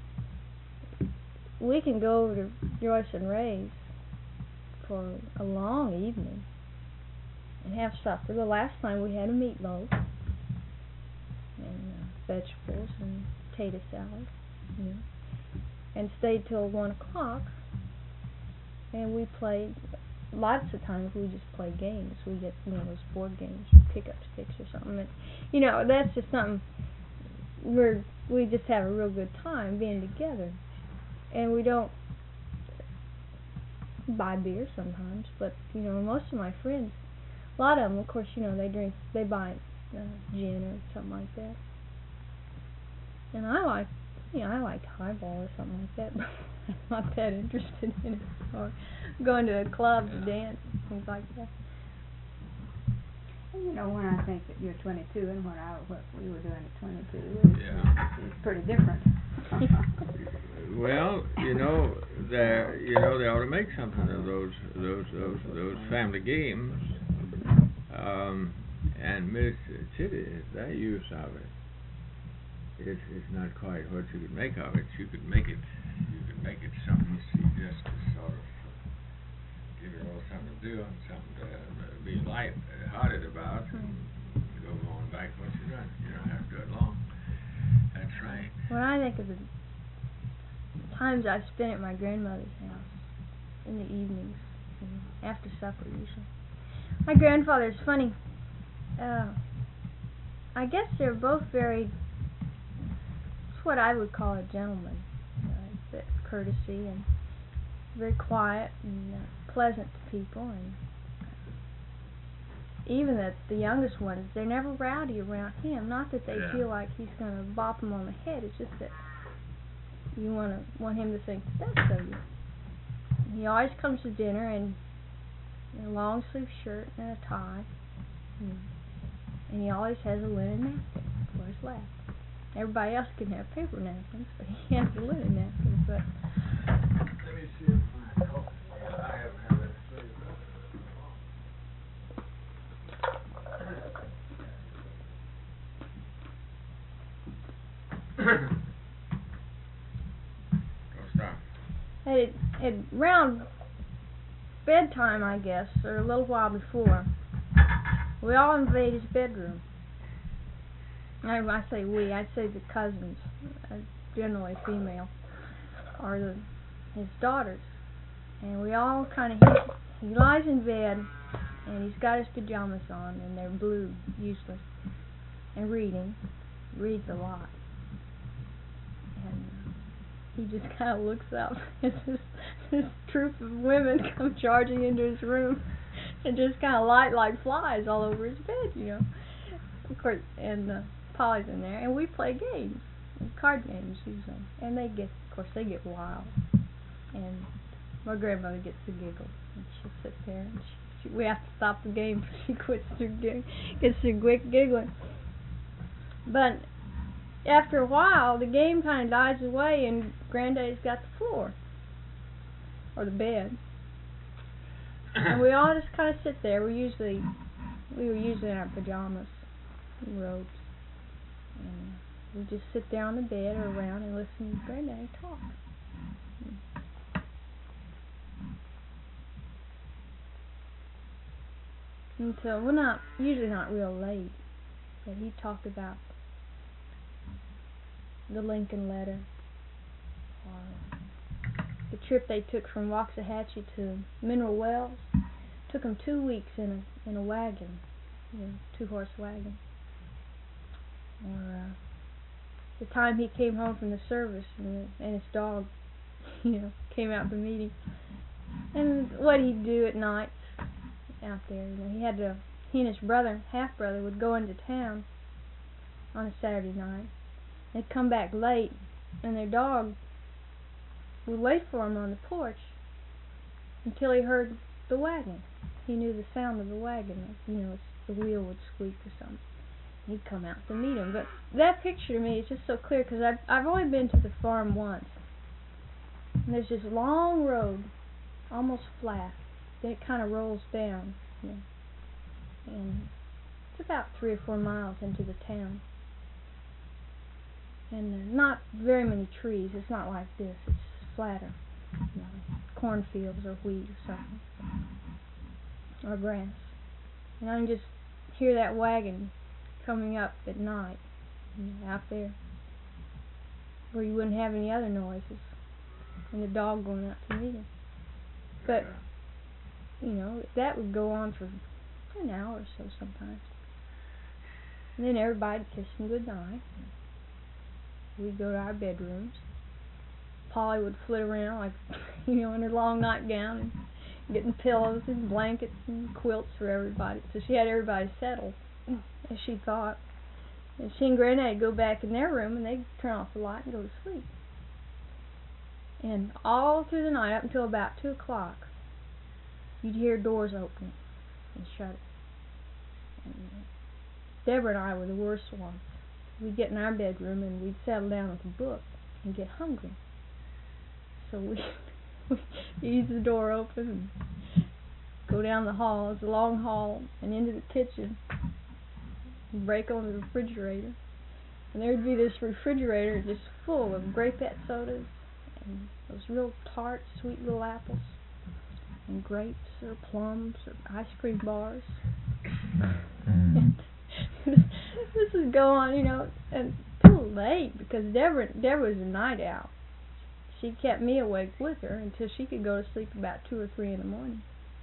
We can go over to Joyce and Ray's for a long evening and have supper. The last time we had a meatloaf and uh, vegetables and potato salad, you know, and stayed till one o'clock. And we played. Lots of times we just play games. We get, you know, those board games, or pick-up sticks or something. And, you know, that's just something we're we just have a real good time being together, and we don't buy beer sometimes, but you know, most of my friends, a lot of them, of course, you know, they drink, they buy uh, gin or something like that. And I like, you know, I like highball or something like that, but I'm not that interested in it. Or going to a club to dance, things like that. Well, you know, when I think that you're twenty-two and what I what we were doing at twenty-two, it's, Yeah. it's, it's pretty different. Well, you know, there, you know, they ought to make something of those, those, those, those family games. Um, and Mississippi, their use of it is, is not quite what you could make of it. You could make it, you could make it something you see just to sort of give you a little something to do and something to uh, be light-hearted about and go going back to what you're doing. You don't have to do it long. That's right. When I think of the times I've spent at my grandmother's house in the evenings, you know, after supper usually. My grandfather's funny. Uh, I guess they're both very, it's what I would call a gentleman. You know, it's a courtesy and very quiet and uh, pleasant to people, and even the the youngest ones, they're never rowdy around him. Not that they Yeah. feel like he's going to bop them on the head. It's just that you want to want him to think the best of you. He always comes to dinner in a long sleeve shirt and a tie, and, and he always has a linen napkin for his lap. Everybody else can have paper napkins, but he has a linen napkin. But let me see if my coffee. I haven't had that sleeve. Go stop. at at round bedtime, I guess, or a little while before, we all invade his bedroom. I, I say we, I'd say the cousins, uh, generally female, or the his daughters, and we all kind of, he, he lies in bed, and he's got his pajamas on, and they're blue, usually, and reading, reads a lot, and uh, he just kind of looks up as this, this troop of women come charging into his room, and just kind of light like flies all over his bed, you know, of course, and uh, Polly's in there, and we play games, card games usually, and they get, of course, they get wild, and my grandmother gets the giggles, and she'll sit there, and she, she, we have to stop the game because she quits through gig, gets through quick giggling. But after a while, the game kind of dies away, and Granddaddy's got the floor, or the bed, and we all just kind of sit there. We usually, we were usually in our pajamas and robes. And we just sit there on the bed or around and listen to Granddaddy talk. Until we're not usually not real late, but he talked about the Lincoln letter, or the trip they took from Waxahachie to Mineral Wells. Took them two weeks in a in a wagon, you know, two horse wagon. Or uh, the time he came home from the service and, the, and his dog, you know, came out to meet him, and what he'd do at night out there. You know, he had to. He and his brother, half brother, would go into town on a Saturday night. They'd come back late, and their dog would wait for him on the porch until he heard the wagon. He knew the sound of the wagon. Like, you know, the wheel would squeak or something. He'd come out to meet him. But that picture to me is just so clear because I've, I've only been to the farm once. And there's this long road, almost flat. Then it kind of rolls down. You know, and it's about three or four miles into the town. And uh, not very many trees. It's not like this. It's flatter. You know, cornfields or wheat or something. Or grass. And I can just hear that wagon coming up at night, you know, out there, where you wouldn't have any other noises, and the dog going out to meet him. But, you know, that would go on for an hour or so sometimes. And then everybody'd kiss him goodnight. We'd go to our bedrooms. Polly would flit around like, you know, in her long nightgown, and getting pillows and blankets and quilts for everybody. So she had everybody settled, as she thought. And she and Granddad go back in their room and they turn off the light and go to sleep. And all through the night, up until about two o'clock, you'd hear doors opening and shutting. And Deborah and I were the worst ones. We'd get in our bedroom and we'd settle down with a book and get hungry. So we we'd ease the door open and go down the hall. It's a long hall, and into the kitchen and break on the refrigerator. And there'd be this refrigerator just full of grapette sodas and those real tart, sweet little apples and grapes or plums or ice cream bars. And this would go on, you know, until late, because Deborah, Deborah was a night owl. She kept me awake with her until she could go to sleep about two or three in the morning.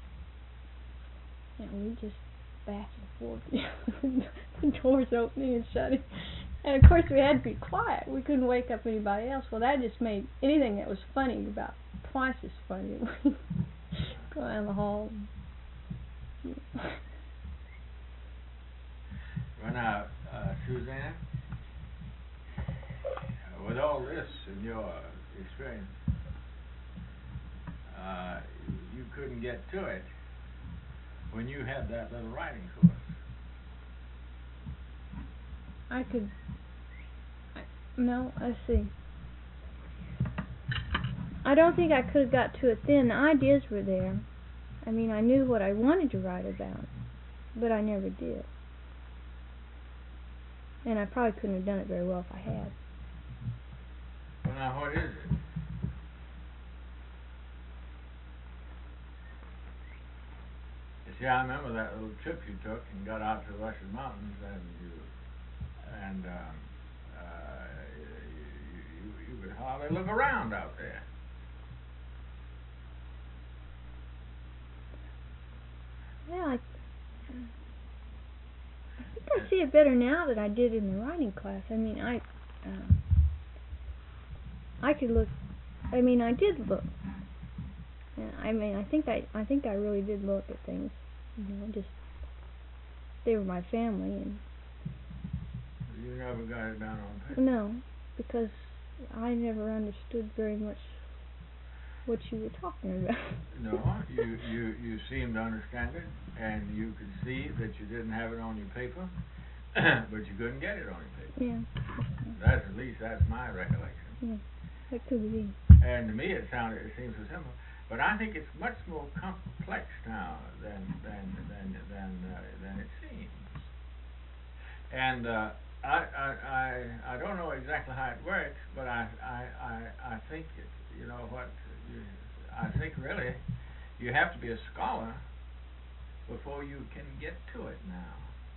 And we just back and forth, you know, the doors opening and shutting. And of course we had to be quiet. We couldn't wake up anybody else. Well, that just made anything that was funny about twice as funny. We go down the hall. And, you know. Well, now, uh, Suzanne, with all this in your experience, uh, you couldn't get to it when you had that little writing course. I could. I, no, let's see. I don't think I could have got to it then. The ideas were there. I mean, I knew what I wanted to write about, but I never did. And I probably couldn't have done it very well if I had. Well, now, what is it? You see, I remember that little trip you took and got out to the Russian Mountains, and you, and um, uh, you, you, you could hardly look around out there. Yeah, I, I think I see it better now than I did in the writing class. I mean, I, uh, I could look. I mean, I did look. Yeah, I mean, I think I, I think I really did look at things. You know, just they were my family, and you never got it down on paper. No, because I never understood very much what you were talking about. No, you, you, you seemed to understand it, and you could see that you didn't have it on your paper, but you couldn't get it on your paper. Yeah. That's, at least that's my recollection. Yeah, that could be. And to me it sounded, it seems so simple, but I think it's much more complex now than, than, than, than, uh, than it seems. And, uh, I, I, I, I don't know exactly how it works, but I, I, I, I think it, you know what, you, I think really you have to be a scholar before you can get to it now.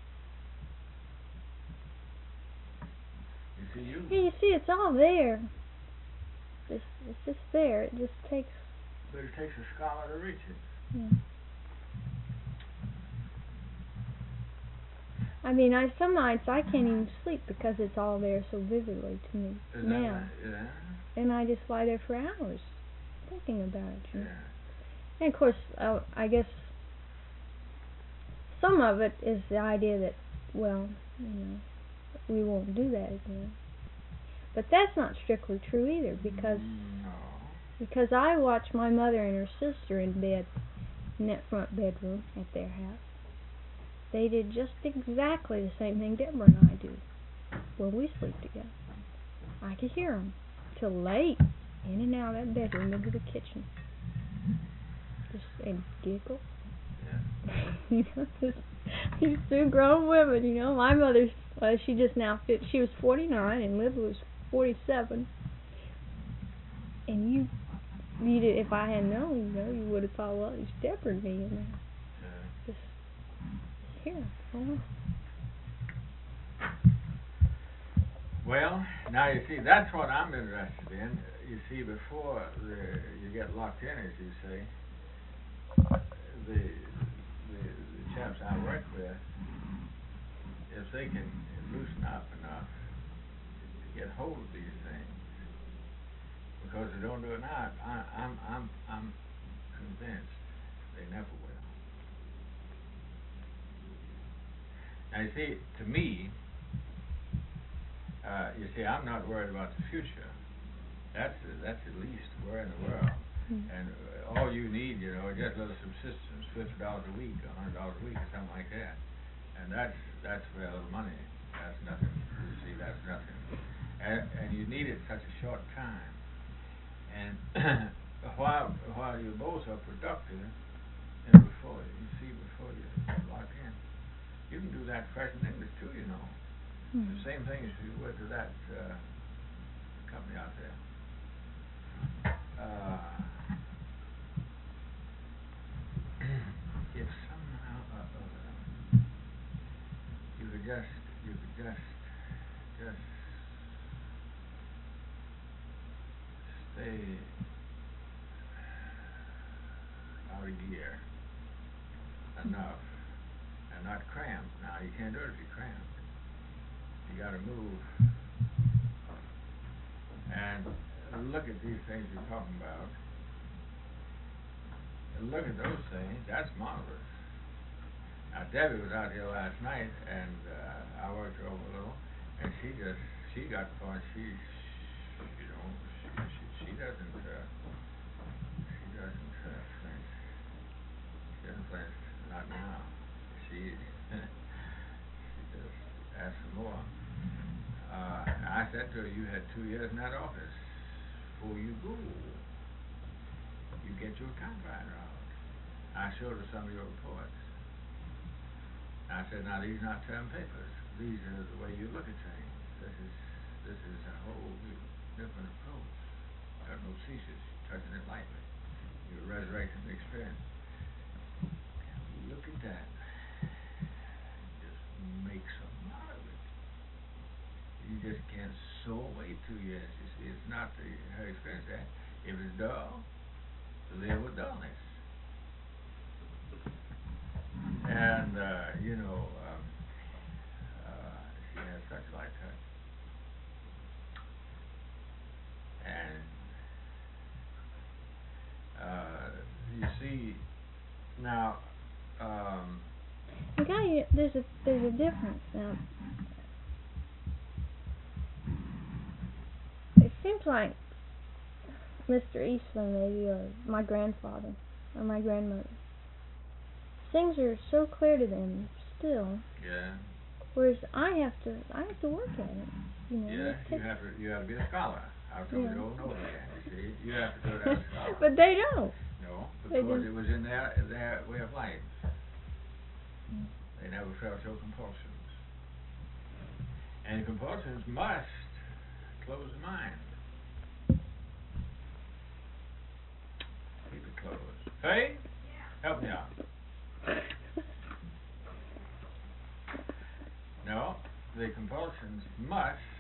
You see, you... Yeah, you see, it's all there. It's, it's just there. It just takes... But it takes a scholar to reach it. Yeah. I mean, I some nights I can't even sleep because it's all there so vividly to me Is now. That, yeah. And I just lie there for hours thinking about it. You know? Yeah. And of course, uh, I guess some of it is the idea that, well, you know, we won't do that again. But that's not strictly true either, because No. because I watch my mother and her sister in bed in that front bedroom at their house. They did just exactly the same thing Deborah and I do when we sleep together. I could hear them till late, in and out of that bedroom into the kitchen. Just and giggle. Yeah. You know, just these two grown women. You know, my mother's uh, she just now fit. She was forty-nine and Liv was forty-seven. And you, you did, if I had known, you know, you would have thought, well, it's Deborah and me in there. Yeah. Just here. Oh. Well, now you see, that's what I'm interested in. You see, before the, you get locked in, as you say, the, the the chaps I work with, if they can loosen up enough to get hold of these things, because they don't do it now, I, I'm I'm I'm convinced They never will. Now you see, to me, uh, you see, I'm not worried about the future. That's that's at least where in the world. Mm. And uh, all you need, you know, is just a little subsistence, fifty dollars a week, a hundred dollars a week, or something like that. And that's that's very little money. That's nothing. You see, that's nothing. And and you need it such a short time. And while while you both are productive, and before you see before you lock in, you can do that fresh in English too, you know. Mm. The same thing as you would to that uh, company out there. Uh, if somehow or other you could just, you could just, just stay out of gear enough and not cramp. Now you can't do it if you're cramped. You got to move and look at these things you're talking about. And look at those things. That's marvelous. Now Debbie was out here last night, and uh, I worked her over a little, and she just she got the point. She you know she she, she doesn't uh, she doesn't uh, flinch. She doesn't flinch. Not now. She she just asks for more. Uh, I said to her, you had two years in that office. Before you go, you get your typewriter out. I showed her some of your reports. I said, now these are not term papers. These are the way you look at things. This is this is a whole different approach. Got no ceases, touching it lightly. You're resurrecting the experience. Look at that. Just make something out of it. You just can't so wait two years. You see, it's not the her experience that if it's dull, live with dullness. And uh, you know, um, uh, she has such light touch. And uh, you see now. Um, I got you. There's a there's a difference now. It seems like Mister Eastman, maybe, or my grandfather, or my grandmother. Things are so clear to them still. yeah. Whereas I have to, I have to work at it. You know. Yeah, it you takes- have to you have to be a scholar. I've told Yeah. you over and over again. You see, you have to do it as a scholar. But they don't. No, They because do. it was in their their way of life. They never felt your compulsions. And compulsions must close the mind. Keep it closed. Faye? Help me out. No, the compulsions must